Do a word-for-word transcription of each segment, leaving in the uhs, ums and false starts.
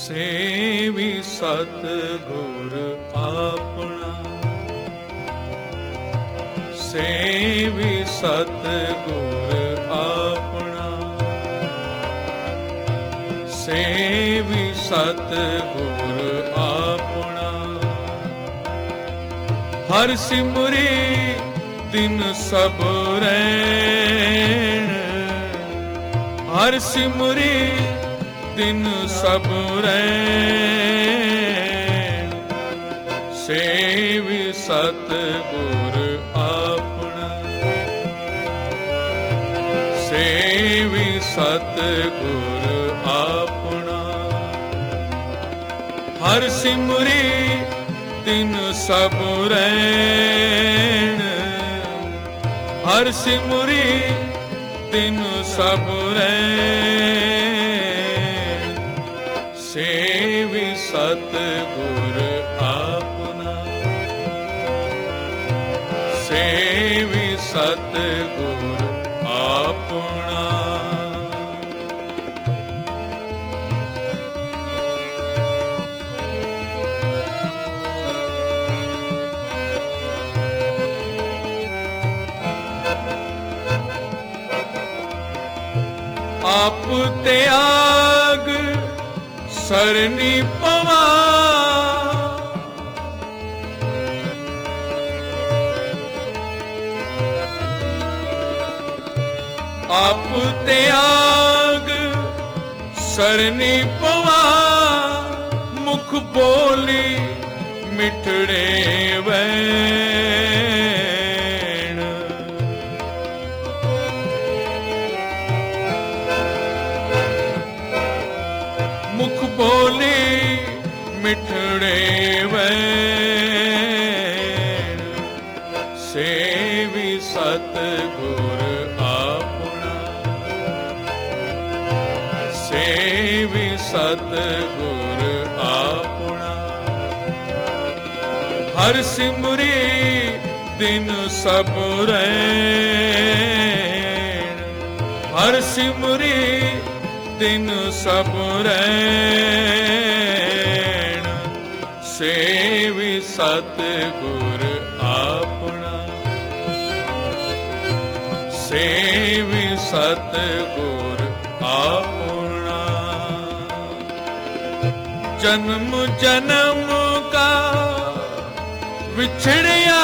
सेवी सतगुर आपना, सेवी सतगुर आपना, सेवी सतगुर आपना। हर सिमरी दिन सब रैन, हर सिमरी दिन सब रैन, सेवी सतगुर आपना, सेवी सतगुर आपना। हर सिमरी दिन सब रैन, हर सिमरी दिन सब रैन, सेवी सतगुर आपना, सेवी सतगुर आपना। आप त्याग सरनी पवा, आप त्याग सरनी पवा, मुख बोली मिठड़े वैन, मुख बोली मिठड़े वैन, सेवी सतगुर आपना, सेवी सतगुर आपना। हर सिमरी दिन सब रैन, हर सिमरी दिन सब रैन, सेवी सतगुर आपना, सेवी सतगुर आपना। जन्म जन्म का बिछड़िया,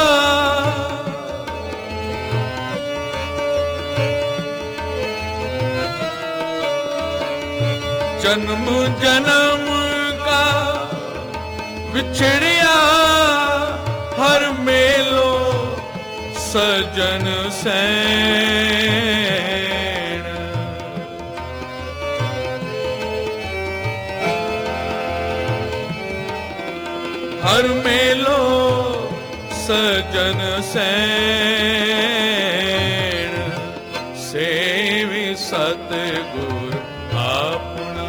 जन्म जन्म का बिछड़िया, हर मेलो सजन सैन, हर मेलो सजन सैन, सेवी सतगुर आपना,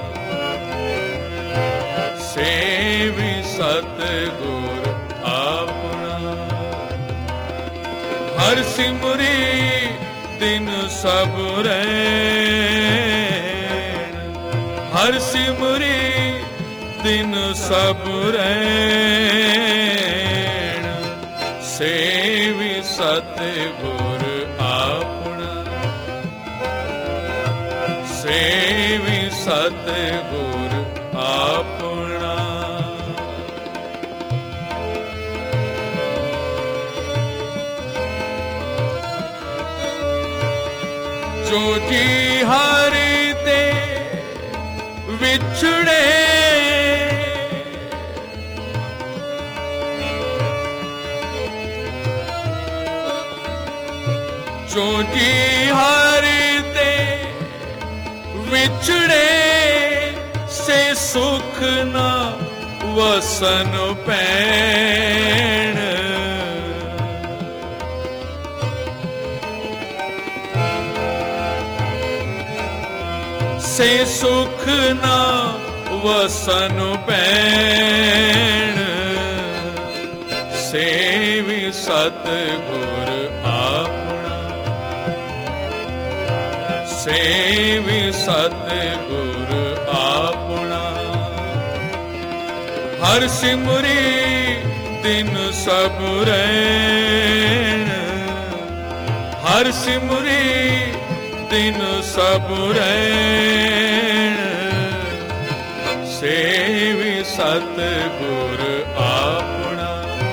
सेवी सतगुर आपना। हर सिमरी दिन सब रैन, हर सिमरी दिन सब रैन, सेवी सतगुर आपना, सेवी सतगुर आपना। जो जी हरि ते विछड़े, जो जी हरि ते विछड़े, से सुख न वसन पैण, से सुख न वसन पैण, सेवी सतगुर आपना, सेवी सतगुर आपना। हर सिमरी दिन सब रैन, हर सिमरी दिन सब रैन, सेवी सतगुर आपना,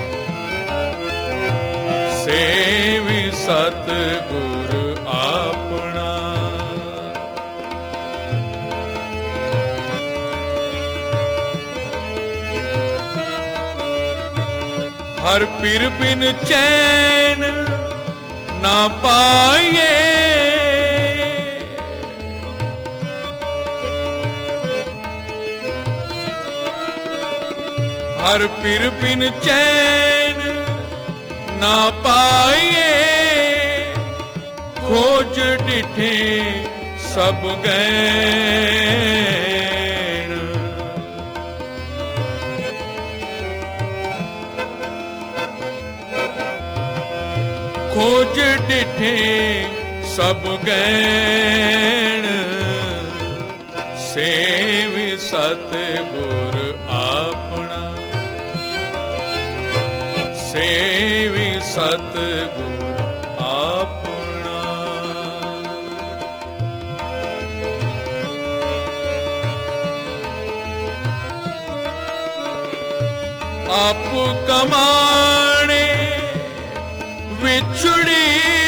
सेवी सतगुर आपना। हर पीर बिन चैन ना पाए, हर पीर बिन चैन ना पाए, खोज डिठे सब गैन, खोज डिठे सब गैन, सेवी सतगुर आपना, सेवी सतगुर आपना। आप कमाने विछड़ी,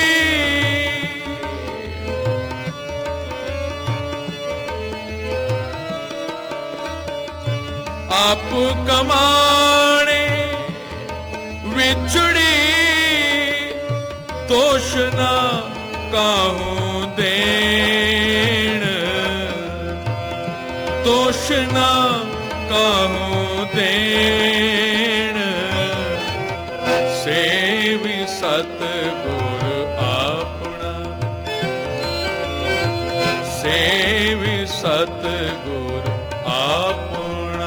आप कमाने विछड़ी, दोष ना काहूं देन, दोष ना काहूं देन, सेवी सतगुर आपना, सेवी सतगुर आपना।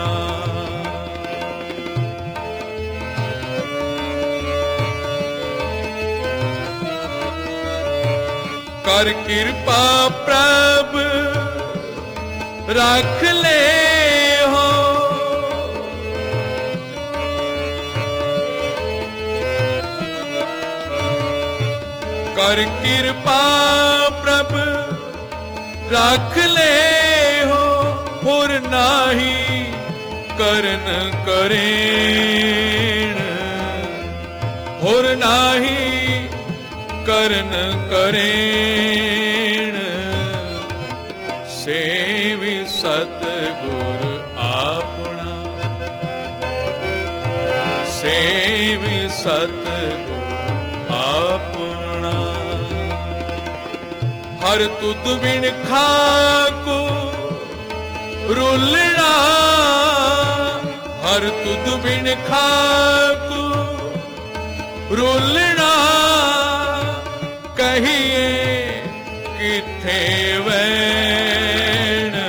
कर कृपा प्रभ रख ले हो, कर कृपा प्रभ रख ले हो, होर नाही करन करेन, होर नाही करन करेन, सेवी सतगुर आपना, सेवी सतगुर आपना। हर तुद बिन खाकू रुलना, हर तुद बिन खाकू रुलना, कहिए किथे वैन,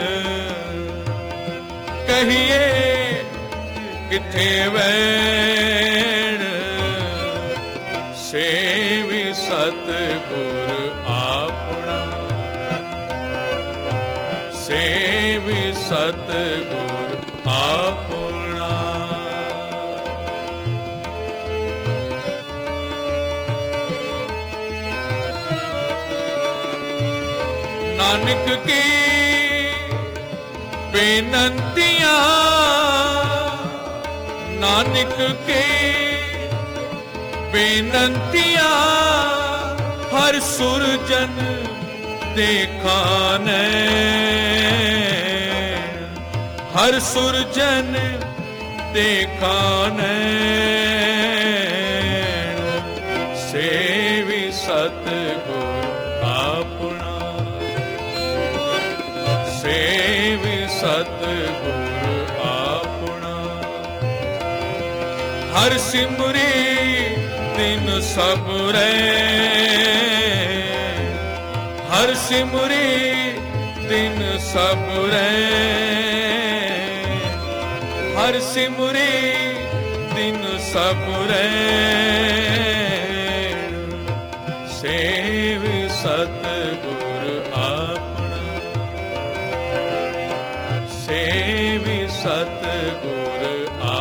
कहिए किथे वैन, सेवी सतगुर आपना, सेवी सतगुर आपना। नानक की बेनंतियां, नानक के बेनंतियां, हर सुरजन देखा नैन, हर सुरजन देखा नैन, सेवी सतगुर आपना, सेवी सतगुर आपना। हर सिमरी दिन सब रैन, हर सिमरी दिन सब रैन, हर सिमरी दिन सब रैन, सेवी सतगुर आपना, सेवी सतगुर आपना।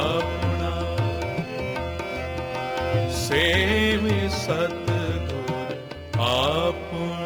सतगुर आपना।